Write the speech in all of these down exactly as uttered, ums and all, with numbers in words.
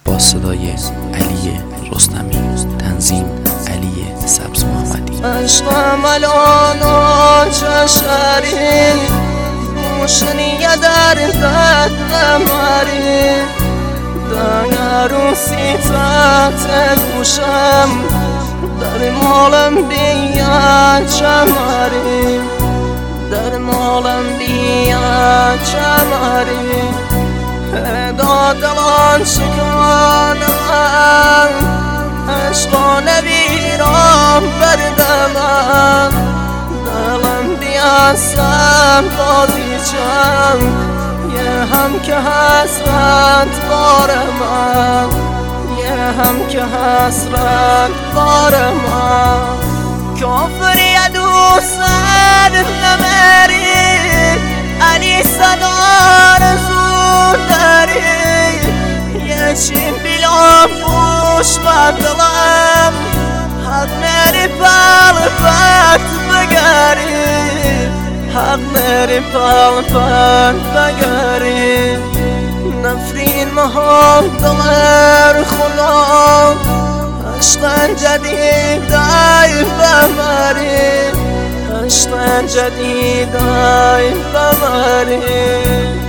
با صدای علی رستمی، تنظیم علی سبز محمدی. عشقم الان چشری موشنی در دست نماری در عروسی تحت گوشم در مالم بیا چماری در مالم بیا چماری دادلان شکانم عشقان ویران بردمم دلم بیاسم بازی چم یه هم که حسرت بارم یه هم که حسرت بارم کافری دوست نمری علی صدار زور داری یه چین بیلان پوش بدلم حق نری پل پت بگری حق نری پل پت بگری نفرین محال دلر خدا عشقا جدید دای بمری عشقا جدید دای بمری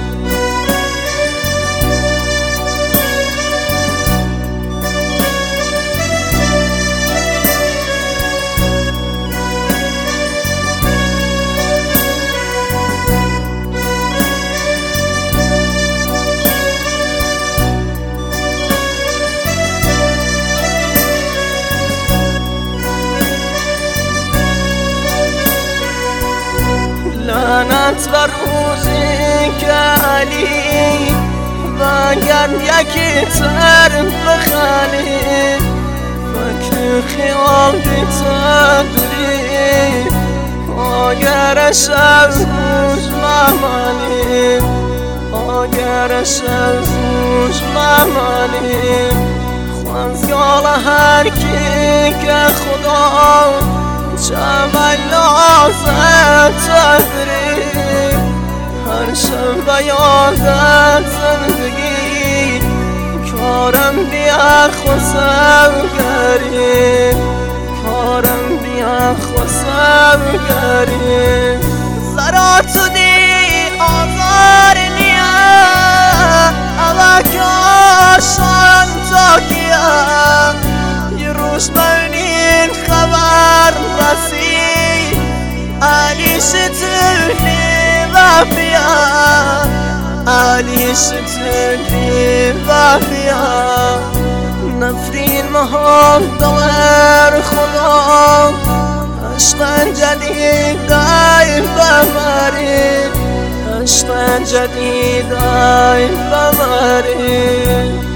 لعنت بر روزی که علی وگر یکی تر بخلی فکر خیال بیتدری آگرش از روش ممالی آگرش از روش ممالی خوانزگال هر کی که خدا جمال نازد تدری هر شب بیادت زندگی کارم بیا خوصم گری کارم بیا خوصم گری زراتو دی آزار نیا اوکاشان تا کیا یه روش منین خبر رسی علی شترنی وفیا علی شترنی وفیا نفرین محال دلر خدا عشقا جدید دای بمری عشقا جدید دای بمری